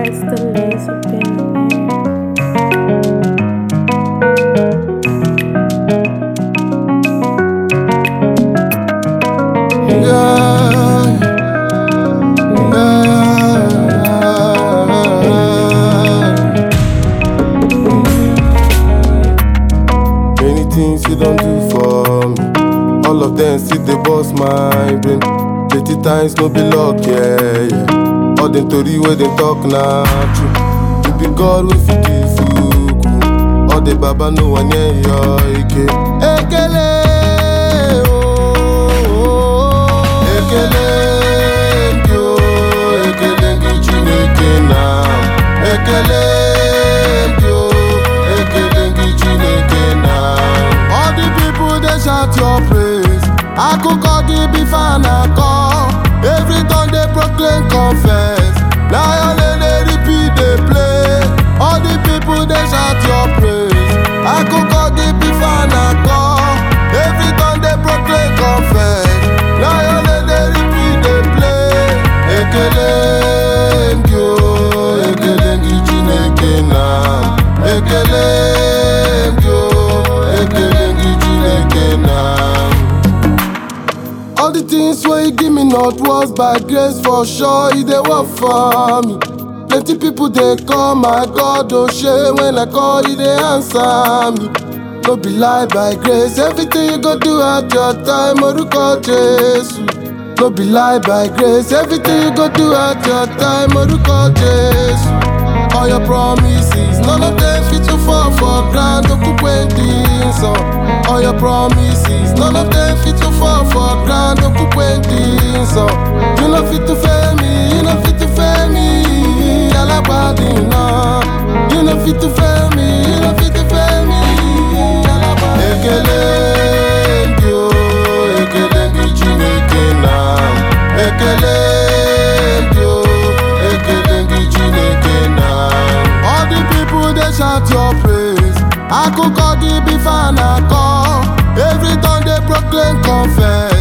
It's the lazy billionaire. Many things you don't do for me. All of them still they boss my brain. 30 times no be luck, yeah. All them tori where they talk now true. You be God with you give you cool. All the baba no one yeah your ike. Ekele, oh, ekele, yo, ekele ngichineke na. Ekele, yo, ekele ngichineke na. All the people they shout your praise. I could call the beef and I call. Every time they proclaim confess. Now they repeat they play. All the people they shout your praise. I could call the beef and I call. Every time they proclaim confess. Now they repeat they play. Ekele yo, ekele ngichineke na. Ekele yo, ekele ngichineke na. All the things where you give me not was by grace for sure, it they work for me. Plenty people they call my God, oh shame when I call you they answer me. No be lie by grace, everything you go do at your time, Oruko Jesu. No be lie by grace, everything you go do at your time, Oruko Jesu. All your promises, none of them fit to fall for ground, so. All your promises, none of them fit to fall for ground, so. You know fit to fail me, you know fit to fail me. Alabadina, you know fit to fail me, you know fit to fail me. Ekele, yo, ekele ngichineke na. Ekele, yo, ekele ngichineke na. All the people they shout your praise. I could call the beef and I call. Every time they proclaim confess.